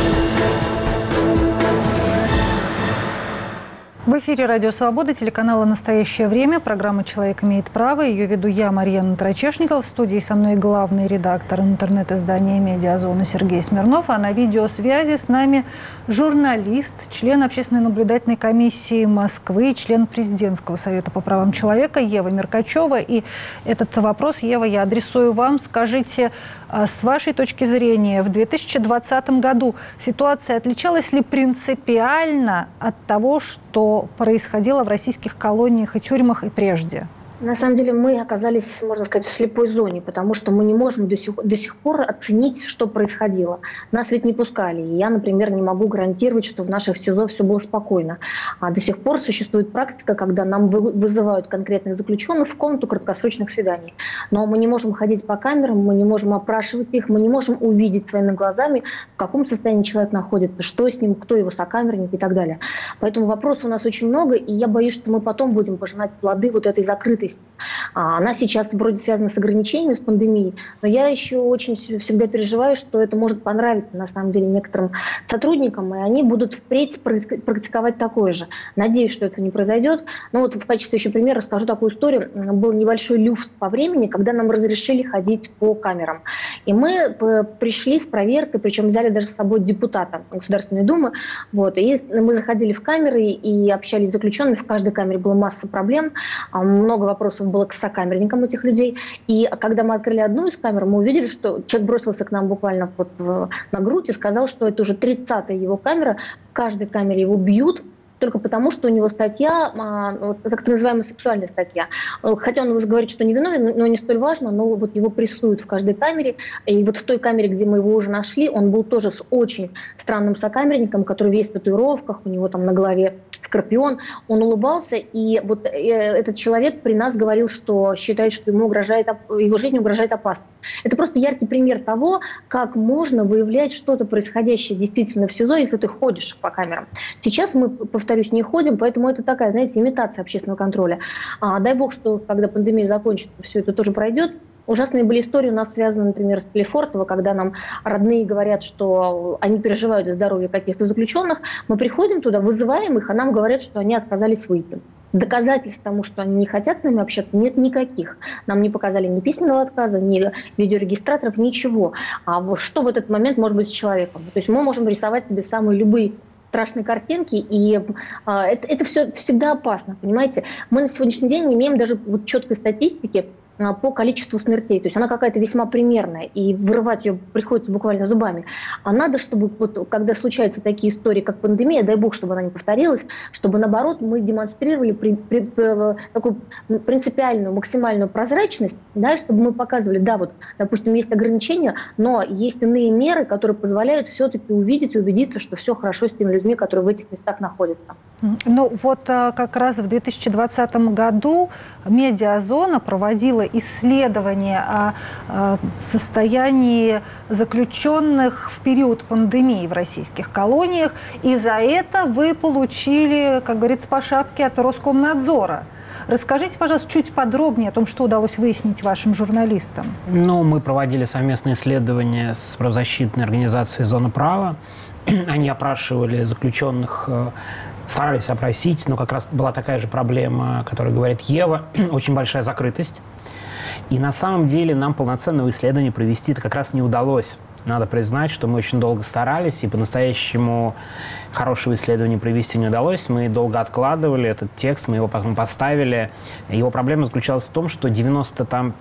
В эфире «Радио Свобода», телеканала «Настоящее время», программа «Человек имеет право». Ее веду я, Марьяна Трачешникова. В студии со мной главный редактор интернет-издания «Медиазона» Сергей Смирнов. А на видеосвязи с нами журналист, член Общественной наблюдательной комиссии Москвы, член Президентского совета по правам человека Ева Меркачева. И этот вопрос, Ева, я адресую вам. Скажите, с вашей точки зрения, в 2020 году ситуация отличалась ли принципиально от того, что происходило в российских колониях и тюрьмах и прежде? На самом деле мы оказались, можно сказать, в слепой зоне, потому что мы не можем до сих пор оценить, что происходило. Нас ведь не пускали. И я, например, не могу гарантировать, что в наших СИЗО все было спокойно. А до сих пор существует практика, когда нам вызывают конкретных заключенных в комнату краткосрочных свиданий. Но мы не можем ходить по камерам, мы не можем опрашивать их, мы не можем увидеть своими глазами, в каком состоянии человек находится, что с ним, кто его сокамерник и так далее. Поэтому вопросов у нас очень много, и я боюсь, что мы потом будем пожинать плоды вот этой закрытости. Она сейчас вроде связана с ограничениями, с пандемией, но я еще очень всегда переживаю, что это может понравиться на самом деле некоторым сотрудникам, и они будут впредь практиковать такое же. Надеюсь, что это не произойдет. Но вот в качестве еще примера расскажу такую историю. Был небольшой люфт по времени, когда нам разрешили ходить по камерам. И мы пришли с проверкой, причем взяли даже с собой депутата Государственной Думы. Вот, и мы заходили в камеры и общались с заключенными. В каждой камере была масса проблем, много вопросов было к сокамерникам этих людей. И когда мы открыли одну из камер, мы увидели, что человек бросился к нам буквально на грудь и сказал, что это уже 30-я его камера. В каждой камере его бьют, только потому, что у него статья, так называемая сексуальная статья. Хотя он говорит, что невиновен, но не столь важно, но вот его прессуют в каждой камере. И вот в той камере, где мы его уже нашли, он был тоже с очень странным сокамерником, который весь в татуировках, у него там на голове скорпион. Он улыбался, и вот этот человек при нас говорил, что считает, что его жизни угрожает опасность. Это просто яркий пример того, как можно выявлять что-то происходящее действительно в СИЗО, если ты ходишь по камерам. Сейчас мы, повторюсь, не ходим, поэтому это такая, знаете, имитация общественного контроля. Дай бог, что когда пандемия закончится, все это тоже пройдет. Ужасные были истории у нас связаны, например, с Лефортово, когда нам родные говорят, что они переживают за здоровье каких-то заключенных. Мы приходим туда, вызываем их, а нам говорят, что они отказались выйти. Доказательств тому, что они не хотят с нами общаться, нет никаких. Нам не показали ни письменного отказа, ни видеорегистраторов, ничего. А что в этот момент может быть с человеком? То есть мы можем рисовать себе самые любые страшные картинки, и это все всегда опасно, понимаете? Мы на сегодняшний день не имеем даже вот четкой статистики по количеству смертей. То есть она какая-то весьма примерная, и вырывать ее приходится буквально зубами. А надо, чтобы вот, когда случаются такие истории, как пандемия, дай бог, чтобы она не повторилась, чтобы, наоборот, мы демонстрировали такую принципиальную, максимальную прозрачность, да, чтобы мы показывали, да, вот, допустим, есть ограничения, но есть иные меры, которые позволяют все-таки увидеть и убедиться, что все хорошо с теми людьми, которые в этих местах находятся. Ну вот как раз в 2020 году «Медиазона» проводила исследование о состоянии заключенных в период пандемии в российских колониях, и за это вы получили, как говорится, по шапке от Роскомнадзора. Расскажите, пожалуйста, чуть подробнее о том, что удалось выяснить вашим журналистам. Ну, мы проводили совместные исследования с правозащитной организацией «Зона права». Они опрашивали заключенных, старались опросить, но как раз была такая же проблема, о которой говорит Ева, очень большая закрытость. И на самом деле нам полноценного исследования провести-то как раз не удалось. Надо признать, что мы очень долго старались, и по-настоящему хорошего исследования провести не удалось. Мы долго откладывали этот текст, мы его потом поставили. Его проблема заключалась в том, что 95%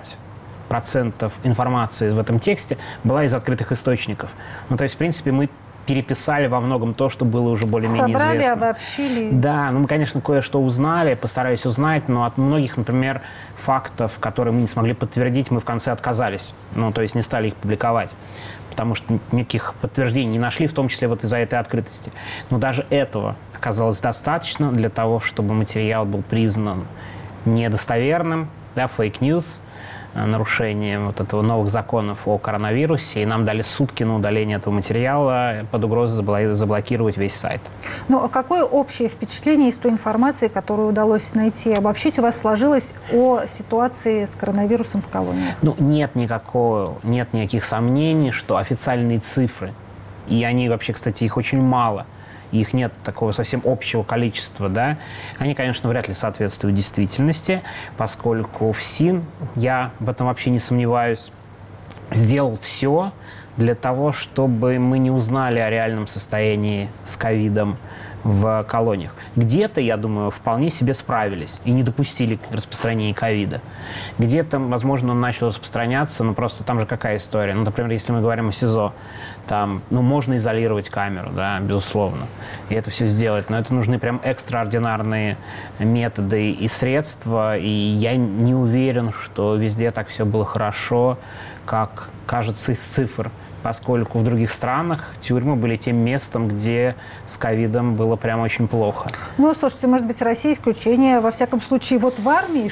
информации в этом тексте была из открытых источников. Ну, то есть, в принципе, мы переписали во многом то, что было уже более-менее известно. Собрали, обобщили. Да, ну мы, конечно, кое-что узнали, постарались узнать, но от многих, например, фактов, которые мы не смогли подтвердить, мы в конце отказались. Ну, то есть не стали их публиковать, потому что никаких подтверждений не нашли, в том числе вот из-за этой открытости. Но даже этого оказалось достаточно для того, чтобы материал был признан недостоверным, да, фейк-ньюс, нарушением вот этого новых законов о коронавирусе, и нам дали сутки на удаление этого материала под угрозой заблокировать весь сайт. Ну, а какое общее впечатление из той информации, которую удалось найти и обобщить, у вас сложилось о ситуации с коронавирусом в колонии? Ну, нет никаких сомнений, что официальные цифры, и они вообще, кстати, их очень мало, их нет такого совсем общего количества, да, они, конечно, вряд ли соответствуют действительности, поскольку ФСИН, я в этом вообще не сомневаюсь, сделал все для того, чтобы мы не узнали о реальном состоянии с ковидом в колониях. Где-то, я думаю, вполне себе справились и не допустили распространения ковида. Где-то, возможно, он начал распространяться, но просто там же какая история. Ну, например, если мы говорим о СИЗО, там, ну, можно изолировать камеру, да, безусловно, и это все сделать, но это нужны прям экстраординарные методы и средства, и я не уверен, что везде так все было хорошо, как кажется из цифр, поскольку в других странах тюрьмы были тем местом, где с ковидом было прям очень плохо. Ну, слушайте, может быть, Россия исключение. Во всяком случае, вот в армии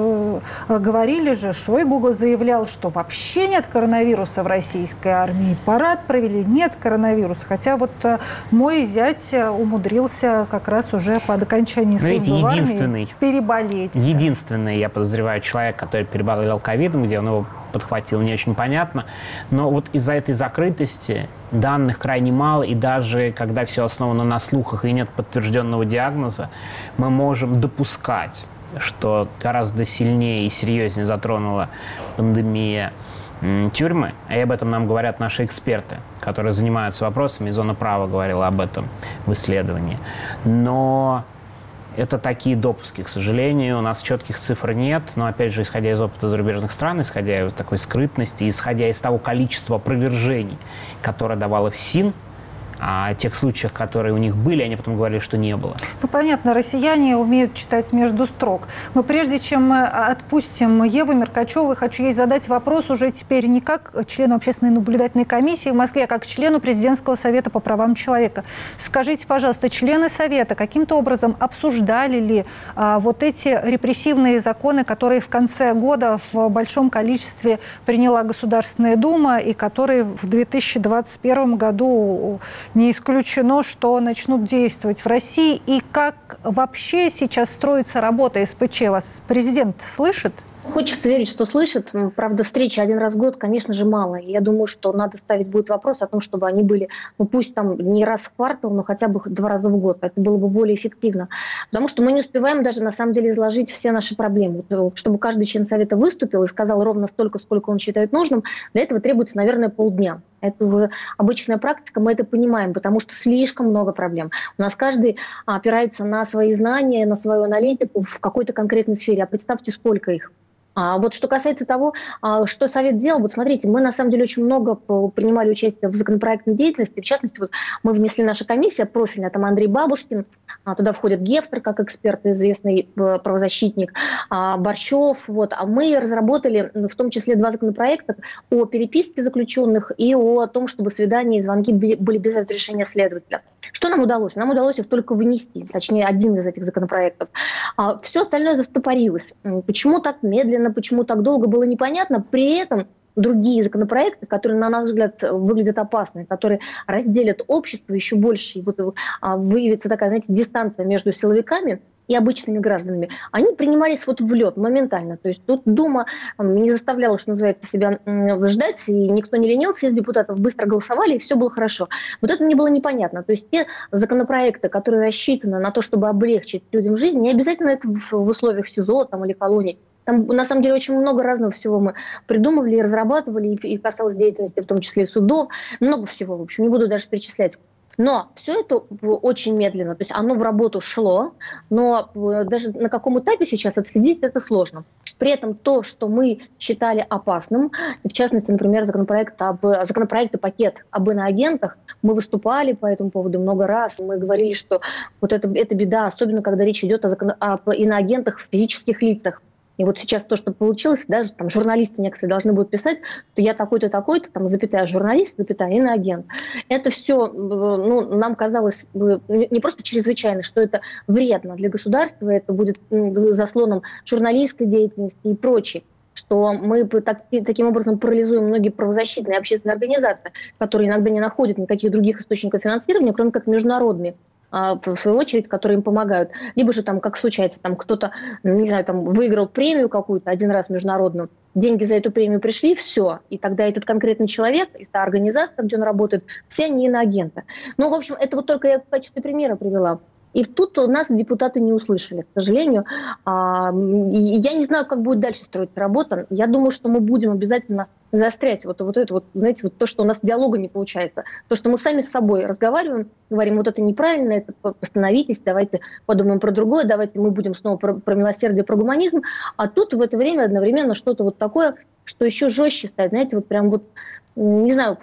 говорили же, Шойгу заявлял, что вообще нет коронавируса в российской армии. Парад провели, нет коронавируса. Хотя вот мой зять умудрился как раз уже под окончании службы в армии переболеть. Единственный, я подозреваю, человек, который переболел ковидом, где он его подхватил, не очень понятно. Но вот из-за этой закрытости данных крайне мало, и даже когда все основано на слухах и нет подтвержденного диагноза, мы можем допускать, что гораздо сильнее и серьезнее затронула пандемия тюрьмы, и об этом нам говорят наши эксперты, которые занимаются вопросами, и «Зона права» говорила об этом в исследовании. Но это такие допуски, к сожалению. У нас четких цифр нет, но, опять же, исходя из опыта зарубежных стран, исходя из такой скрытности, исходя из того количества опровержений, которое давала ФСИН, о тех случаях, которые у них были, они потом говорили, что не было. Ну, понятно, россияне умеют читать между строк. Но прежде чем мы отпустим Еву Меркачеву, хочу ей задать вопрос уже теперь не как члену общественной наблюдательной комиссии в Москве, а как члену Президентского совета по правам человека. Скажите, пожалуйста, члены совета каким-то образом обсуждали ли вот эти репрессивные законы, которые в конце года в большом количестве приняла Государственная Дума и которые в 2021 году не исключено, что начнут действовать в России? И как вообще сейчас строится работа СПЧ? Вас президент слышит? Хочется верить, что слышит. Правда, встречи один раз в год, конечно же, мало. И я думаю, что надо ставить будет вопрос о том, чтобы они были, ну пусть там не раз в квартал, но хотя бы 2 раза в год. Это было бы более эффективно. Потому что мы не успеваем даже на самом деле изложить все наши проблемы. Чтобы каждый член совета выступил и сказал ровно столько, сколько он считает нужным, для этого требуется, наверное, полдня. Это уже обычная практика, мы это понимаем, потому что слишком много проблем. У нас каждый опирается на свои знания, на свою аналитику в какой-то конкретной сфере. А представьте, сколько их. Вот что касается того, что Совет делал, вот смотрите, мы на самом деле очень много принимали участие в законопроектной деятельности. В частности, вот мы внесли наша комиссия профильная, там Андрей Бабушкин, туда входит Гефтер как эксперт, известный правозащитник, Борщев. Вот. А мы разработали в том числе 2 законопроекта о переписке заключенных и о том, чтобы свидания и звонки были без разрешения следователя. Что нам удалось? Нам удалось их только вынести, точнее, один из этих законопроектов. Все остальное застопорилось. Почему так медленно, почему так долго, было непонятно. При этом другие законопроекты, которые, на наш взгляд, выглядят опасными, которые разделят общество еще больше, и вот выявится такая, знаете, дистанция между силовиками и обычными гражданами, они принимались вот в лед моментально. То есть тут Дума не заставляла, что называется, себя ждать, и никто не ленился из депутатов, быстро голосовали, и все было хорошо. Вот это мне было непонятно. То есть те законопроекты, которые рассчитаны на то, чтобы облегчить людям жизнь, не обязательно это в условиях СИЗО там, или колоний. Там, на самом деле, очень много разного всего мы придумывали и разрабатывали, и касалось деятельности, в том числе и судов, много всего, в общем, не буду даже перечислять. Но все это очень медленно, то есть оно в работу шло, но даже на каком этапе сейчас отследить это сложно. При этом то, что мы считали опасным, в частности, например, законопроект пакет об иноагентах, мы выступали по этому поводу много раз, мы говорили, что вот это беда, особенно когда речь идет об иноагентах в физических лицах. И вот сейчас то, что получилось, даже там журналисты некоторые должны будут писать, что я такой-то, такой-то, там, запятая журналист, запятая иноагент. Это все, нам казалось не просто чрезвычайно, что это вредно для государства, это будет заслоном журналистской деятельности и прочее, что мы таким образом парализуем многие правозащитные общественные организации, которые иногда не находят никаких других источников финансирования, кроме как международные, в свою очередь, которые им помогают. Либо же, там, как случается, там кто-то, не знаю, там, выиграл премию какую-то один раз международную, деньги за эту премию пришли, все. И тогда этот конкретный человек, и та организация, где он работает, все они иноагенты. Ну, в общем, это вот только я в качестве примера привела. И тут нас депутаты не услышали, к сожалению. Я не знаю, как будет дальше строиться работа. Я думаю, что мы будем обязательно заострять вот это вот, знаете, вот то, что у нас диалога не получается. То, что мы сами с собой разговариваем, говорим, вот это неправильно, это остановитесь, давайте подумаем про другое, давайте мы будем снова про милосердие, про гуманизм. А тут в это время одновременно что-то вот такое, что еще жестче стать, знаете, вот прям вот, не знаю,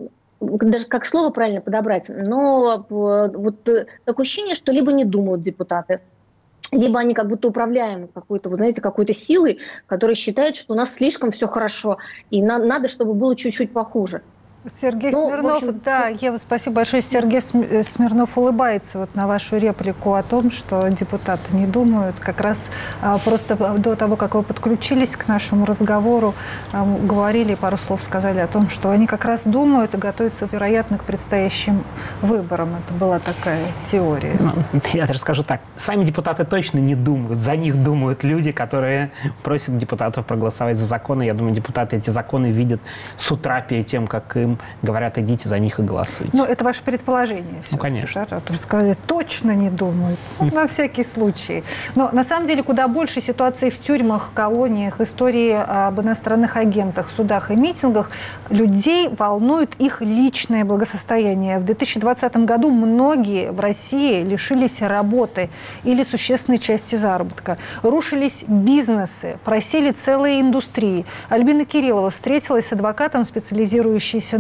даже как слово правильно подобрать, но вот такое ощущение, что либо не думают депутаты, либо они как будто управляемы какой-то, вот знаете, какой-то силой, которая считает, что у нас слишком все хорошо, и надо, чтобы было чуть-чуть похуже. Сергей Смирнов, общем, да, Ева, спасибо большое. Сергей Смирнов улыбается вот на вашу реплику о том, что депутаты не думают. Как раз просто до того, как вы подключились к нашему разговору, говорили, пару слов сказали о том, что они как раз думают и готовятся, вероятно, к предстоящим выборам. Это была такая теория. Я даже скажу так. Сами депутаты точно не думают. За них думают люди, которые просят депутатов проголосовать за законы. Я думаю, депутаты эти законы видят с утра перед тем, как им говорят, идите за них и голосуйте. Ну, это ваше предположение. Ну, конечно. Да? Тоже сказали, точно не думают. На всякий случай. Но на самом деле куда больше ситуации в тюрьмах, колониях, истории об иностранных агентах, судах и митингах. Людей волнует их личное благосостояние. В 2020 году многие в России лишились работы или существенной части заработка. Рушились бизнесы, просели целые индустрии. Альбина Кириллова встретилась с адвокатом, специализирующейся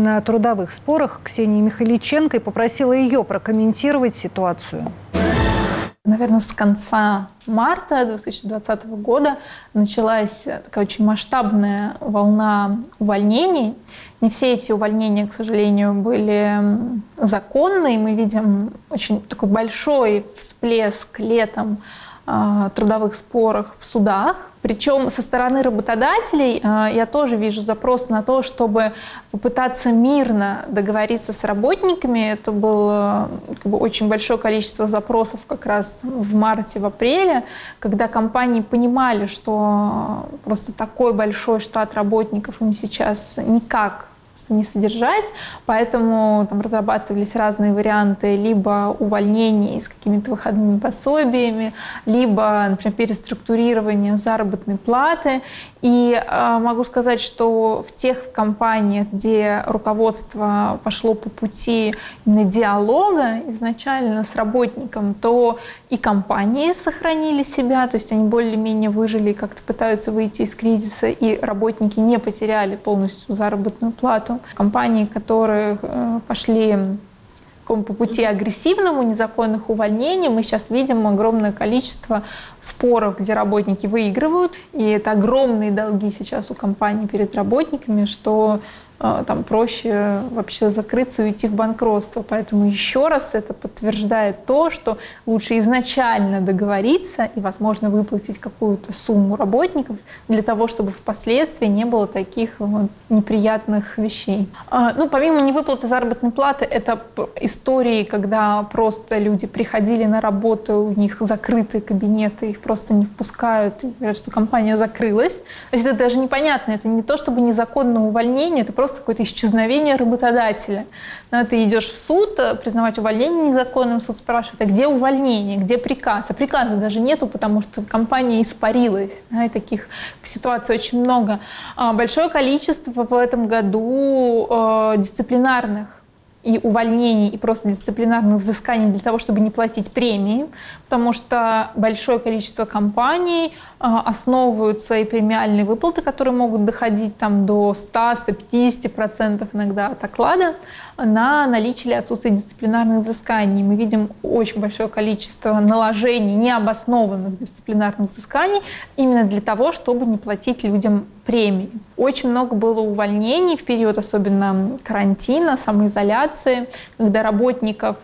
на трудовых спорах Ксении Михайличенко и попросила ее прокомментировать ситуацию. Наверное, с конца марта 2020 года началась такая очень масштабная волна увольнений. Не все эти увольнения, к сожалению, были законные. Мы видим очень такой большой всплеск летом трудовых споров в судах. Причем со стороны работодателей я тоже вижу запрос на то, чтобы попытаться мирно договориться с работниками. Это было очень большое количество запросов как раз в марте, в апреле, когда компании понимали, что просто такой большой штат работников им сейчас никак не содержать, поэтому там разрабатывались разные варианты либо увольнений с какими-то выходными пособиями, либо, например, переструктурирование заработной платы. И могу сказать, что в тех компаниях, где руководство пошло по пути именно диалога изначально с работником, то и компании сохранили себя, то есть они более-менее выжили, как-то пытаются выйти из кризиса, и работники не потеряли полностью заработную плату. Компании, которые пошли по пути агрессивному, незаконных увольнений, мы сейчас видим огромное количество споров, где работники выигрывают, и это огромные долги сейчас у компаний перед работниками, что там проще вообще закрыться и уйти в банкротство. Поэтому еще раз это подтверждает то, что лучше изначально договориться и, возможно, выплатить какую-то сумму работников для того, чтобы впоследствии не было таких вот неприятных вещей. Ну, помимо невыплаты заработной платы, это истории, когда просто люди приходили на работу, у них закрытые кабинеты, их просто не впускают, и говорят, что компания закрылась. То есть это даже непонятно, это не то чтобы незаконное увольнение, это просто какое-то исчезновение работодателя. Ты идешь в суд, признавать увольнение незаконным, суд спрашивает, а где увольнение, где приказ? А приказа даже нету, потому что компания испарилась. И таких ситуаций очень много. Большое количество в этом году дисциплинарных и увольнений, и просто дисциплинарных взысканий для того, чтобы не платить премии, потому что большое количество компаний основывают свои премиальные выплаты, которые могут доходить там, до 100-150% иногда от оклада, на наличие или отсутствие дисциплинарных взысканий. Мы видим очень большое количество наложений необоснованных дисциплинарных взысканий именно для того, чтобы не платить людям премии. Очень много было увольнений в период особенно карантина, самоизоляции, когда работников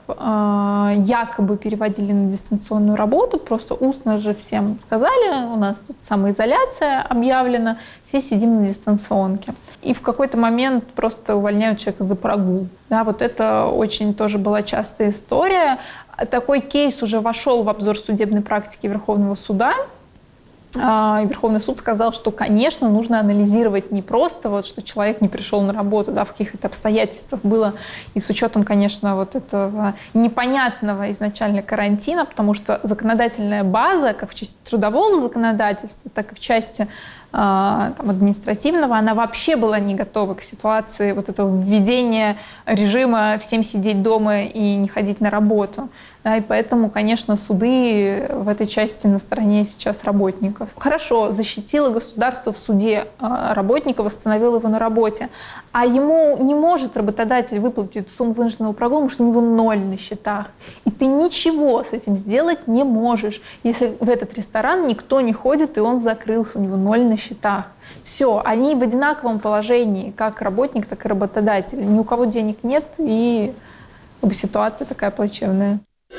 якобы переводили на дистанционную работу, просто устно же всем сказали, у нас тут самоизоляция объявлена, все сидим на дистанционке. И в какой-то момент просто увольняют человека за прогул. Да, вот это очень тоже была частая история. Такой кейс уже вошел в обзор судебной практики Верховного суда. И Верховный суд сказал, что, конечно, нужно анализировать не просто, вот, что человек не пришел на работу, да, в каких-то обстоятельствах было, и с учетом, конечно, вот этого непонятного изначально карантина, потому что законодательная база, как в части трудового законодательства, так и в части там, административного, она вообще была не готова к ситуации вот этого введения режима всем сидеть дома и не ходить на работу. Да, и поэтому, конечно, суды в этой части на стороне сейчас работников. Хорошо, защитило государство в суде работника, восстановило его на работе, а ему не может работодатель выплатить сумму вынужденного прогула, потому что у него 0 на счетах. И ты ничего с этим сделать не можешь, если в этот ресторан никто не ходит, и он закрылся, у него 0 на счетах. Все, они в одинаковом положении, как работник, так и работодатель. Ни у кого денег нет, и ситуация такая плачевная.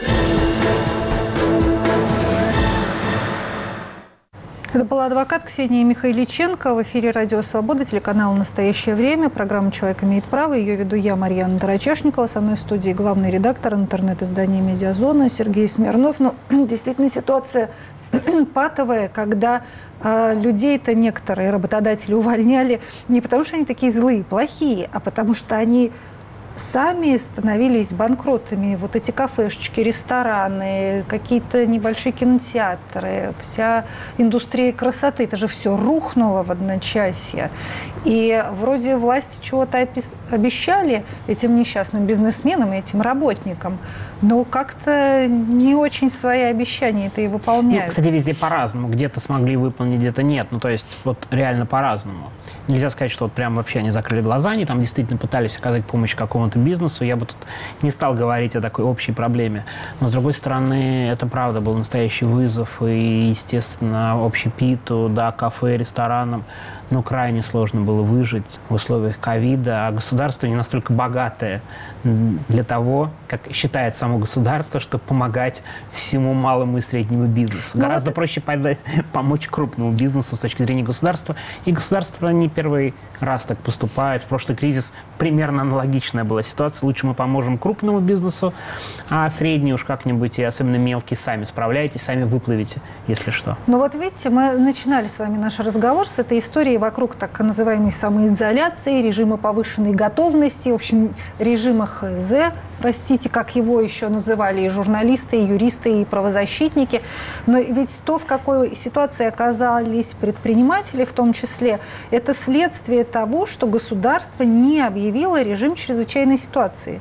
Это была адвокат Ксения Михайличенко. В эфире «Радио Свобода», телеканал «Настоящее время». Программа «Человек имеет право». Ее веду я, Марьяна Тарачешникова. Со мной в студии главный редактор интернет-издания «Медиазона» Сергей Смирнов. Ну, действительно, ситуация патовая, когда людей-то некоторые работодатели увольняли не потому, что они такие злые, плохие, а потому что они сами становились банкротами. Вот эти кафешечки, рестораны, какие-то небольшие кинотеатры, вся индустрия красоты, это же все рухнуло в одночасье. И вроде власти чего-то обещали этим несчастным бизнесменам и этим работникам, но как-то не очень свои обещания-то и выполняют. Ну, кстати, везде по-разному. Где-то смогли выполнить, где-то нет. Ну, то есть, вот реально по-разному. Нельзя сказать, что вот прям вообще они закрыли глаза, они там действительно пытались оказать помощь какому-то бизнесу. Я бы тут не стал говорить о такой общей проблеме. Но, с другой стороны, это правда был настоящий вызов. И, естественно, общепиту, да, кафе, ресторанам, ну, крайне сложно было выжить в условиях ковида. А государство не настолько богатое для того, как считает само государство, чтобы помогать всему малому и среднему бизнесу. Гораздо проще помочь крупному бизнесу с точки зрения государства. И государство не первый раз так поступает. В прошлый кризис примерно аналогичная была ситуация. Лучше мы поможем крупному бизнесу, а средний уж как-нибудь, и особенно мелкий, сами справляйтесь, сами выплывете, если что. Ну вот видите, мы начинали с вами наш разговор с этой историей вокруг так называемой самоизоляции, режима повышенной готовности, в общем, режима ХЗ, простите, как его еще называли и журналисты, и юристы, и правозащитники. Но ведь то, в какой ситуации оказались предприниматели в том числе, это следствие того, что государство не объявило режим чрезвычайной ситуации.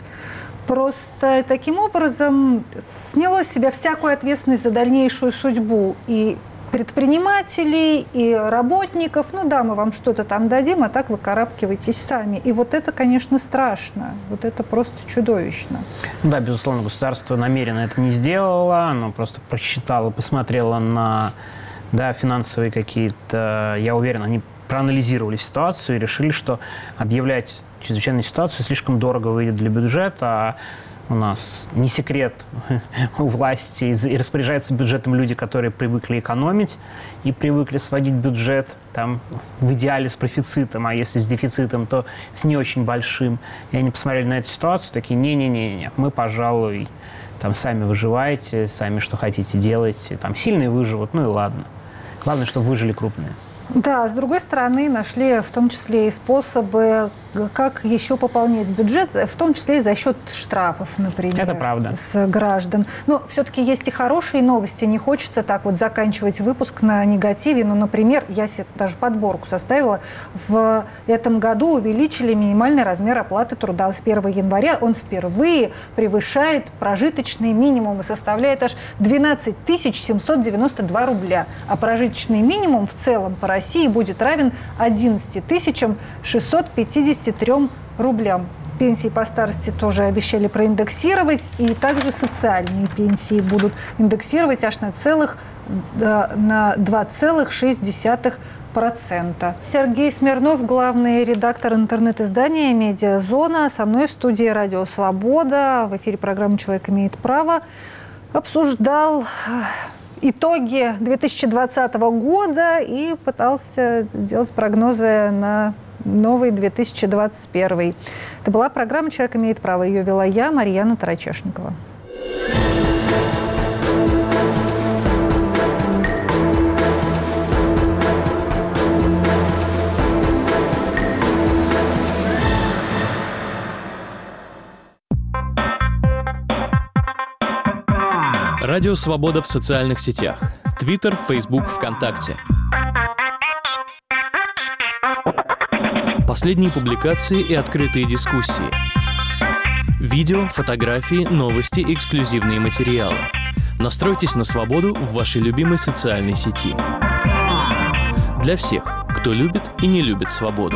Просто таким образом сняло с себя всякую ответственность за дальнейшую судьбу и предпринимателей, и работников. Ну да, мы вам что-то там дадим, а так вы карабкиваетесь сами. И вот это, конечно, страшно. Вот это просто чудовищно. Да, безусловно, государство намеренно это не сделало. Оно просто просчитало, посмотрело на финансовые какие-то... Я уверен, они проанализировали ситуацию и решили, что объявлять чрезвычайную ситуацию слишком дорого выйдет для бюджета, а у нас не секрет у власти, и распоряжаются бюджетом люди, которые привыкли экономить и привыкли сводить бюджет там, в идеале с профицитом, а если с дефицитом, то с не очень большим. И они посмотрели на эту ситуацию, такие, не-не-не, мы, пожалуй, там сами выживаете, сами что хотите делайте, там сильные выживут, ну и ладно. Главное, чтобы выжили крупные. Да, с другой стороны, нашли в том числе и способы, как еще пополнять бюджет, в том числе и за счет штрафов, например. Это правда. С граждан. Но все-таки есть и хорошие новости. Не хочется так вот заканчивать выпуск на негативе. Ну, например, я себе даже подборку составила. В этом году увеличили минимальный размер оплаты труда. С 1 января он впервые превышает прожиточный минимум и составляет аж 12 792 рубля. А прожиточный минимум в целом по России будет равен 11 653 рублям. Пенсии по старости тоже обещали проиндексировать, и также социальные пенсии будут индексировать аж на 2,6%. Сергей Смирнов, главный редактор интернет-издания «Медиазона», со мной в студии «Радио Свобода» в эфире программы «Человек имеет право» обсуждал итоги 2020 года и пытался делать прогнозы на новый 2021. Это была программа «Человек имеет право». Ее вела я, Марьяна Тарачешникова. Радио «Свобода» в социальных сетях. Твиттер, Фейсбук, ВКонтакте. Последние публикации и открытые дискуссии. Видео, фотографии, новости, эксклюзивные материалы. Настройтесь на свободу в вашей любимой социальной сети. Для всех, кто любит и не любит свободу.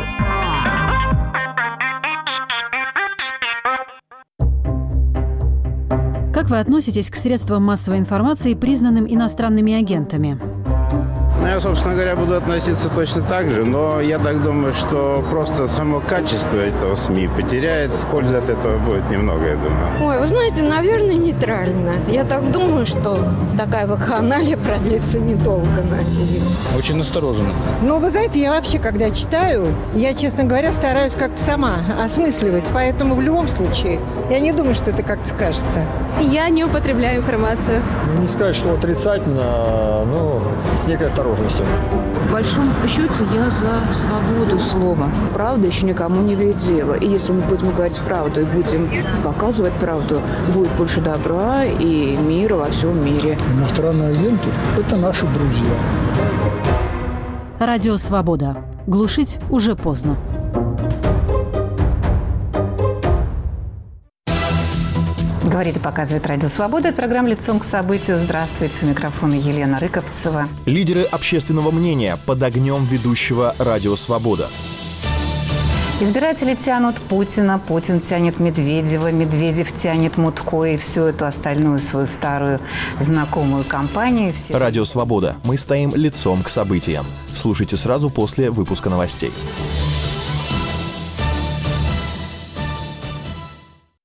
Как вы относитесь к средствам массовой информации, признанным иностранными агентами? Я, собственно говоря, буду относиться точно так же, но я так думаю, что просто само качество этого СМИ потеряет. Пользы от этого будет немного, я думаю. Ой, вы знаете, наверное, нейтрально. Я так думаю, что такая вакханалия продлится недолго, надеюсь. Очень настороженно. Ну, вы знаете, я вообще, когда читаю, я, честно говоря, стараюсь как-то сама осмысливать. Поэтому в любом случае я не думаю, что это как-то скажется. Я не употребляю информацию. Не сказать, что отрицательно, но с некой осторожностью. возможностей. В большом счете я за свободу слова. Правда еще никому не вредила. И если мы будем говорить правду и будем показывать правду, будет больше добра и мира во всем мире. Иностранные агенты – это наши друзья. Радио «Свобода». Глушить уже поздно. Говорит и показывает Радио Свобода. Это программа «Лицом к событию». Здравствуйте. У микрофона Елена Рыковцева. Лидеры общественного мнения под огнем ведущего Радио Свобода. Избиратели тянут Путина, Путин тянет Медведева, Медведев тянет Мутко и всю эту остальную свою старую знакомую компанию. Радио Свобода. Мы стоим лицом к событиям. Слушайте сразу после выпуска новостей.